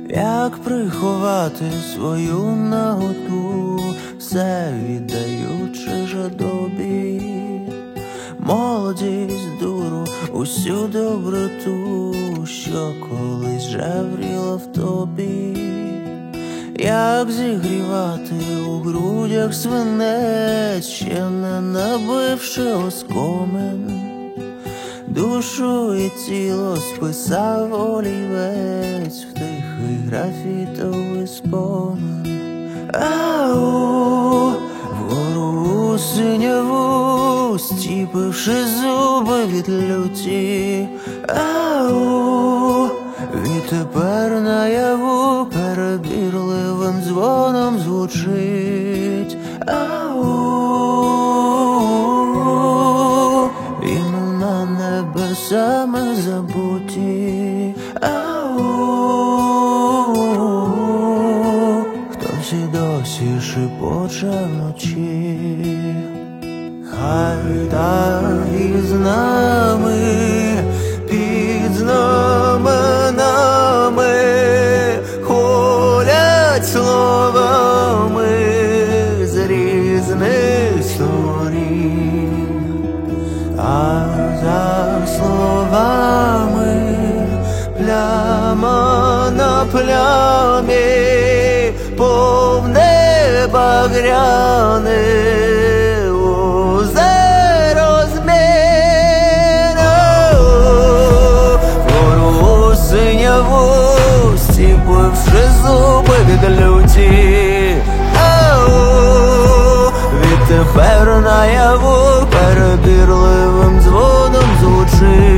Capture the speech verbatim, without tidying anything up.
Як приховати свою наготу, все віддаючи жадобі, молодість, дуру, усю доброту, що колись жевріла в тобі. Як зігрівати у грудях свинець, ще не набивши оскомен, душу і тіло списав олівець в тихий графітовий спомин. Ау, вгору у синяву, стіпивши зуби від люті. Ау, відтепер наяву перебірливим дзвоном звучить. Ау, імена небесами забуті. Ау, хтось і досі шепоче вночі. Хай так із нами, під знаменами ходять словами з різних сторін, а за словами пляма на плямі, повне багряне озеро зміни. Вгору синяву, стіпивши зуби від люті. Ау, відтепер наяву перебірливим дзвоном звучить.